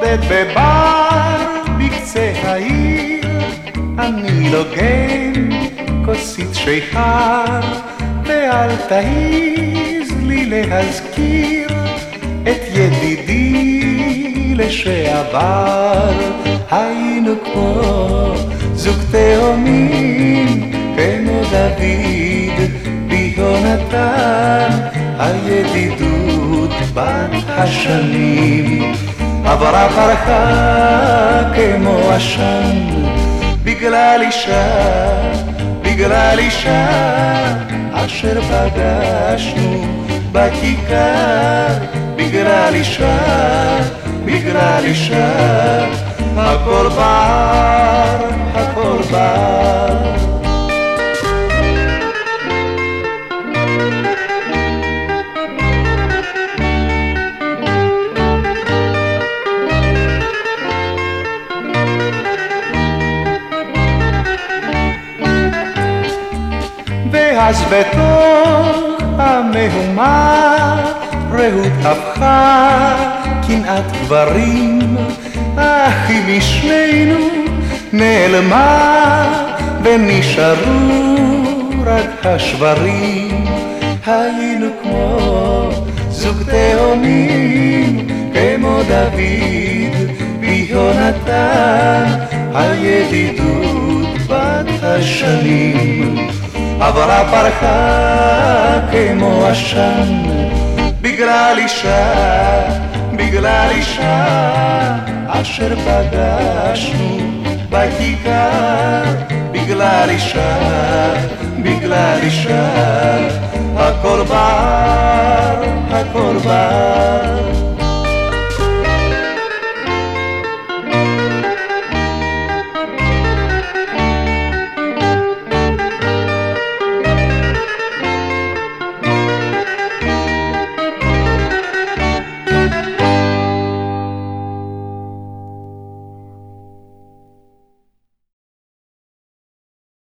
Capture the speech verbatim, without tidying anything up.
שולט בבר בקצה העיר, אני לוגן כוסית שיכר, ואל תעיז לי להזכיר את ידידי לשעבר. היינו כמו זוג תאומים, כמו דוד ביהונתן, הידידות בת השנים עברה פרחה כמו עשן, בגלל אישה, בגלל אישה אשר פגשנו בכיכר. בגלל אישה, בגלל אישה הכל בר, הכל בר. ואז בתוך המהומה רעות הפכה קנאת גברים, אך היא משנינו נעלמה ונשארו רק השברים. היינו כמו זוג תאומים, כמו דוד ביהונתן, הידידות בת השנים עברה פרחה כמו עשן, בגלל אישה, בגלל אישה אשר פגשנו בכיכר. בגלל אישה, בגלל אישה הכל בר, הכל בר.